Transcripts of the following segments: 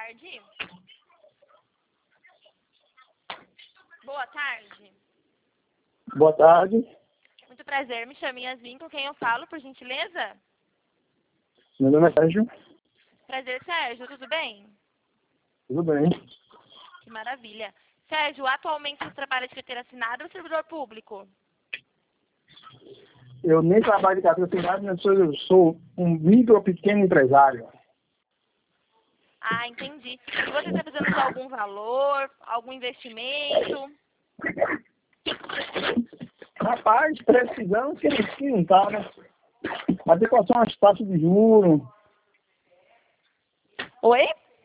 tarde. Boa tarde. Boa tarde. Muito prazer, me chamo Yasmin, com quem eu falo, por gentileza? Meu nome é Sérgio. Prazer, Sérgio, tudo bem? Tudo bem. Que maravilha. Sérgio, atualmente você trabalha de carteira assinada ou servidor público? Eu nem trabalho de carteira assinada, mas eu sou um micro pequeno empresário. Ah, entendi. E você está precisando de algum valor, algum investimento? Rapaz, precisamos que não tá, né? Mas quais são as taxas de juros? Oi?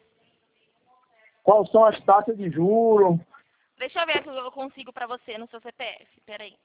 Quais são as taxas de juros? Deixa eu ver se eu consigo para você no seu CPF. Peraí.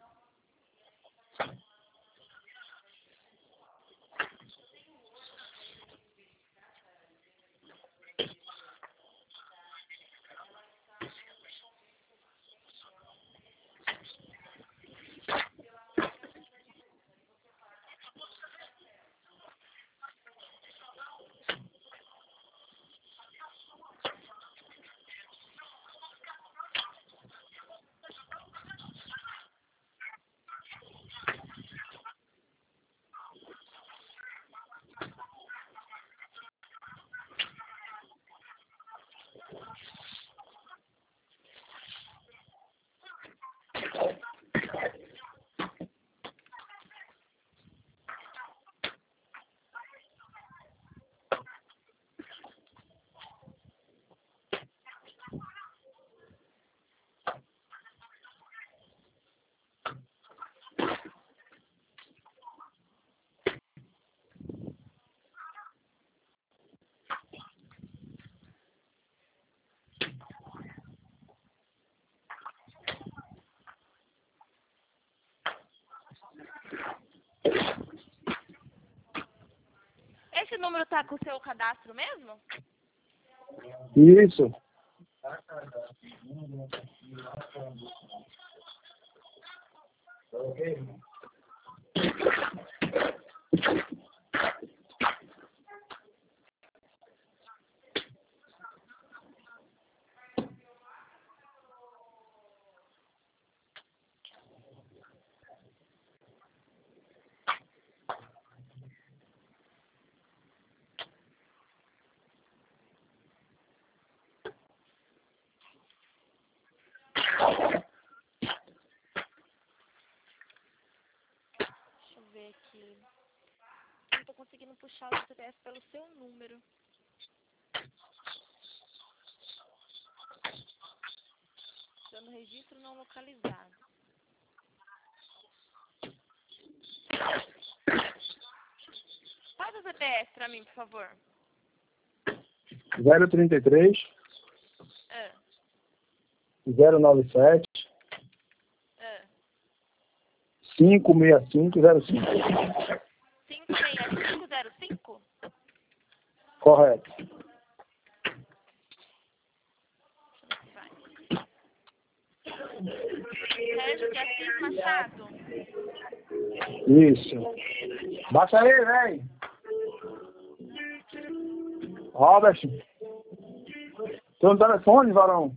Esse número tá com o seu cadastro mesmo? Isso. Deixa eu ver aqui. Não tô conseguindo puxar o CPF pelo seu número. Dando registro não localizado. Faz o CPF pra mim, por favor. 033 Ah, 097 ah. 56505. 56505? Correto. Vai. Sérgio de Assis Machado. Isso. Baixa aí, velho. Robert. Tem um telefone, varão?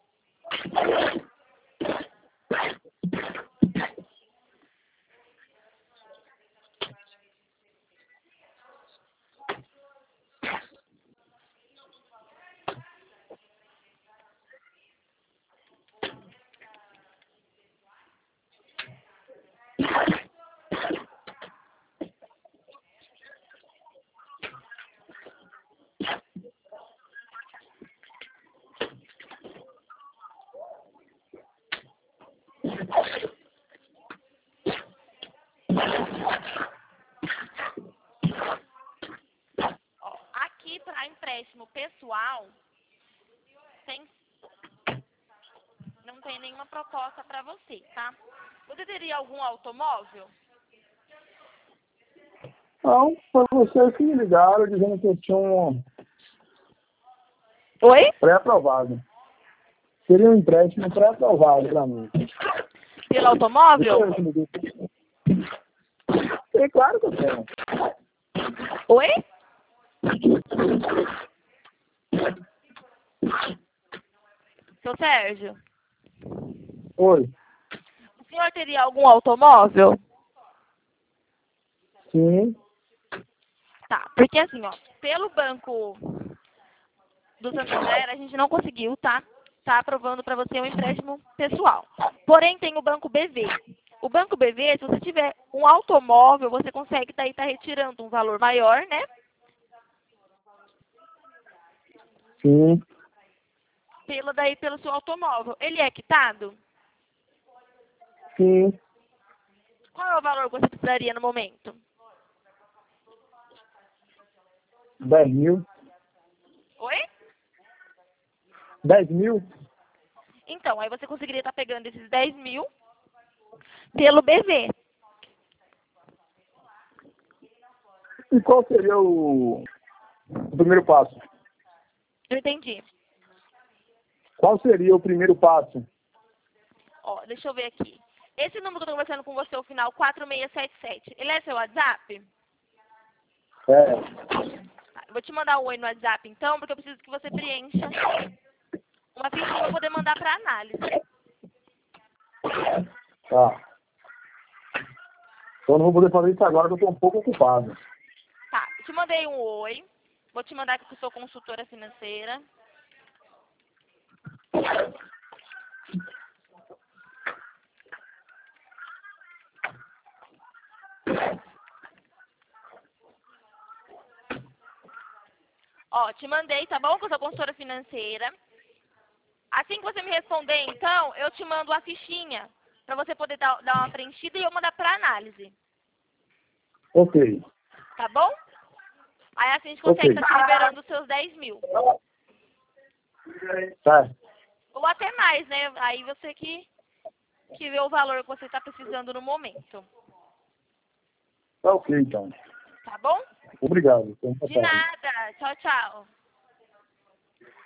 Ó, aqui para empréstimo pessoal, não tem nenhuma proposta para você, tá? Você teria algum automóvel? Não, foi vocês que me ligaram dizendo que eu tinha um Oi? pré-aprovado. Seria um empréstimo pré-aprovado para mim. Pelo automóvel? É claro que eu tenho. Oi? Seu Sérgio, Oi. o senhor teria algum automóvel? Sim. Tá, porque assim, ó, pelo Banco do Santander, a gente não conseguiu, tá aprovando para você um empréstimo pessoal. Porém, tem o Banco BV. O Banco BV, se você tiver um automóvel, você consegue daí tá retirando um valor maior, né? Sim. Pelo seu automóvel. Ele é quitado? Sim. Qual é o valor que você precisaria no momento? 10.000. Oi? 10.000? Então, aí você conseguiria estar pegando esses 10 mil pelo BV. E qual seria o primeiro passo? Eu entendi. Qual seria o primeiro passo? Ó, deixa eu ver aqui. Esse número que eu tô conversando com você, o final 4677, ele é seu WhatsApp? É. Tá, eu vou te mandar um oi no WhatsApp, então, porque eu preciso que você preencha uma fichinha para poder mandar para análise. Tá. Então não vou poder fazer isso agora, que eu estou um pouco ocupado. Tá, eu te mandei um oi. Vou te mandar aqui que eu sou consultora financeira. Ó, te mandei, tá bom? Que eu sou consultora financeira. Assim que você me responder, então, eu te mando a fichinha para você poder dar uma preenchida e eu mandar para análise. Ok. Tá bom? Aí assim a gente consegue estar te liberando os seus 10 mil. Tá. Ou até mais, né? Aí você que vê o valor que você está precisando no momento. Tá ok, então. Tá bom? Obrigado. De nada. Tchau, tchau.